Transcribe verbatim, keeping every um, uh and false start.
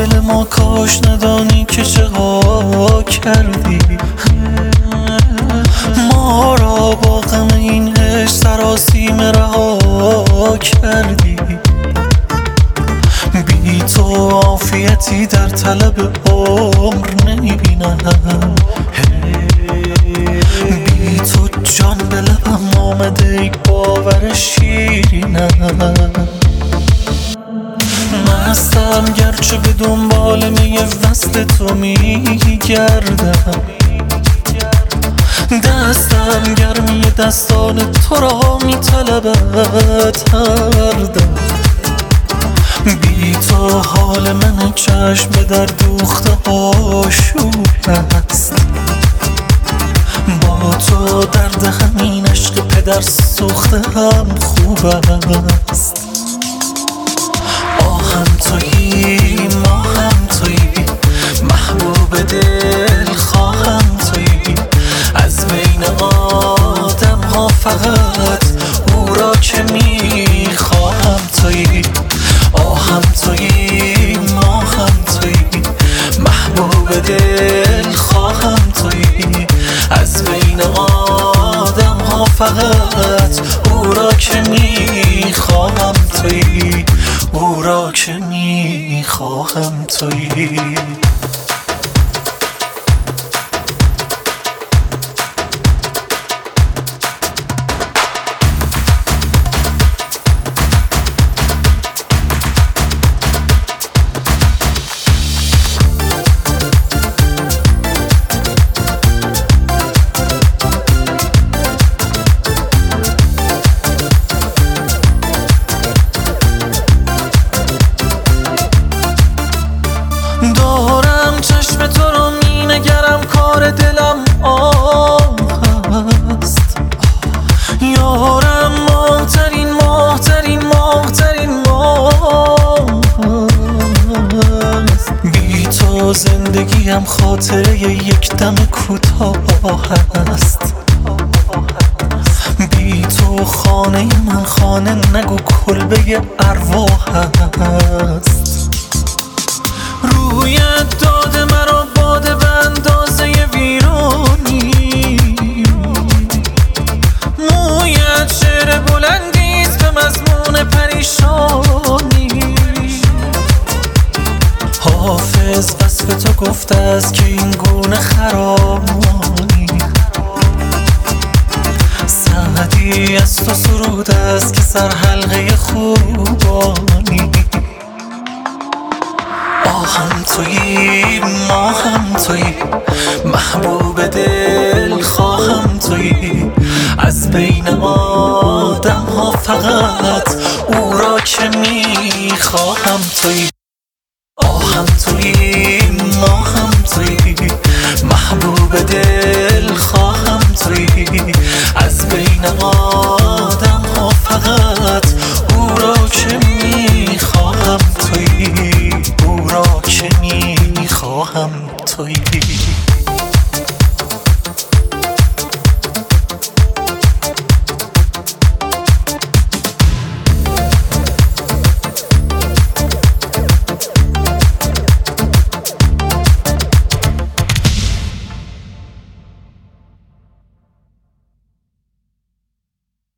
دل ما کاش ندانی که چقدر کردی ما را با غم این عشق سراسیمه رها کردی. بی تو عافیتی در طلب عمر نمیبینم، بی تو جان به لبم آمده ای باور شیرینم. مستم گرچه به دنبال می وصل تو میگردم، دستم گرمی دستان تو را میطلبد هر دم. بی تو حال من چشم در دوخته آشوب است، با تو درد همین عشق پدر سوخته هم خوب است. آهم تویی ماهم تویی محبوب دل خواهم تویی، از بین آدم ها فقط او را که میخواهم تویی. آهم تویی ماهم تویی محبوب دل خواهم تویی، از بین آدم ها فقط او را که میخواهم تویی، او را که میخواهم تویی. دارم چشم تو رو می نگرم کار دلم آه هست، یارم ماهترین ماهترین ماهترین ماه هست. بی تو زندگیم خاطره یک دم کوتاه است، بی تو خانه من خانه نگو کلبه ارواح هست. رویت داده مرا باده به اندازه ویرانی، مویت شعر بلندیست به مضمون پریشانی. حافظ وصف تو گفته است که این گونه خرامی، سعدی از تو سرود است که سر حلقه خوبانی. آهم تویی ماهم تویی محبوب دل خواهم تویی، از بین آدم ها فقط او را که میخواهم تویی. آهم تویی ماهم تویی محبوب دل خواهم تویی، از بین آدم